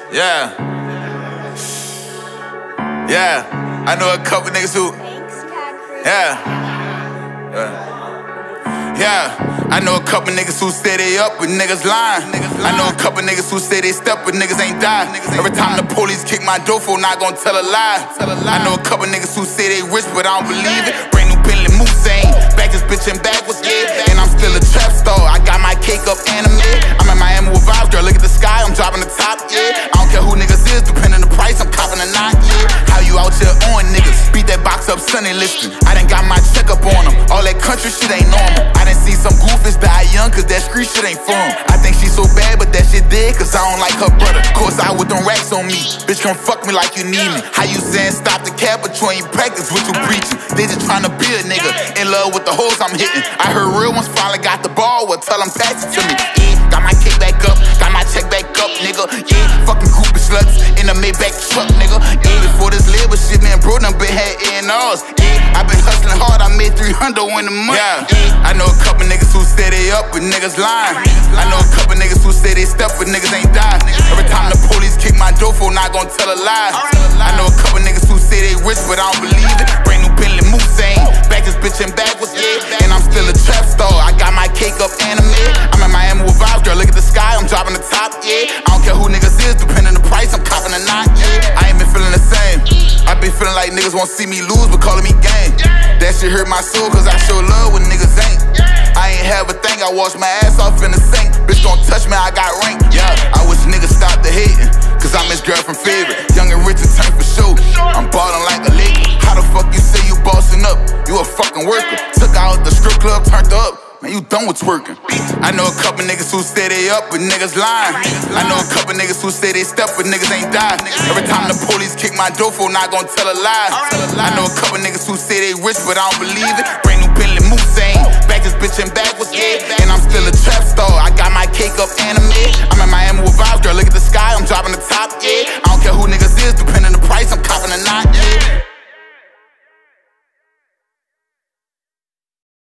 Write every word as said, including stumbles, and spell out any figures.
Yeah. Yeah. I know a couple niggas who. Yeah. Yeah. Yeah. I know a couple niggas who say they up, but niggas lying. I know a couple niggas who say they step, but niggas ain't die. Every time the police kick my door for, not gon' tell a lie. I know a couple niggas who say they rich, but I don't believe it. Brand new Bentley Moussain, back this bitch in backwards, yeah. And I'm still a trap star. I got my cake up anime. I'm in Miami with vibes, girl. Look at the sky, I'm dropping the top, yeah. I don't care who niggas is, depending on the price, I'm copping a knot, yeah. How you out here on niggas? Beat that box up, Sunny listing. I done got my check up on them. All that country shit ain't normal. I done see some goofies die young, cause that street shit ain't fun. I think she so bad, but that shit dead, cause I don't like her brother. Course I with them racks on me. Bitch, come fuck me like you need me. How you saying stop the cap, but you ain't practice what you preaching? They just tryna be a nigga, in love with the hoes I'm hitting. I heard real ones finally got the ball, well tell them pass it to me. Yeah, got my cake back up, got my check back up, nigga. Yeah, fucking groupie sluts in the Maybach truck, nigga. Yeah, before this label shit, man, bro, done been had A and R's. Yeah, I been hustling hard, I made three hundred in a month. Yeah, yeah. I know a couple niggas who say they up, but niggas lying. I know a couple niggas who say they step, but niggas ain't die. Every time the police kick my door for, not gon' tell a lie. I know a couple niggas who say they rich, but I don't believe it. Brand new Bentley Moussain, back this bitch in backwards, yeah. And I'm still a trap star. I got my cake up anime. I'm in Miami with vibes, girl. Look at the sky, I'm dropping the top, yeah. I don't care who niggas is, depending on the price, I'm copping a knot, yeah. I ain't been feeling the same. I been feeling like niggas won't see me lose, but calling me gang. That shit hurt my soul, cause I show love when niggas ain't. I ain't have a thing, I wash my ass off in the sink. Bitch gon' touch me, I got rank. Yeah, I wish niggas stop the hating, cause I'm his girl from favorite. Young and rich and turn for show. I'm ballin' like a lick. How the fuck you say you bossing up? You a fucking worker. Took out the strip club, turned up. Man, you done with twerking. I know a couple niggas who say they up, but niggas lying. I know a couple niggas who say they step, but niggas ain't die. Every time the police kick my door for, not gon' tell a lie. I know a couple niggas who say they rich, but I don't believe it. Brand new Bentley Moussain, back this bitch in backwards, yeah. And I'm still a trap star. I got my cake up anime. I'm in Miami with vibes, girl. Look at the sky, I'm dropping the top, yeah. I don't care who niggas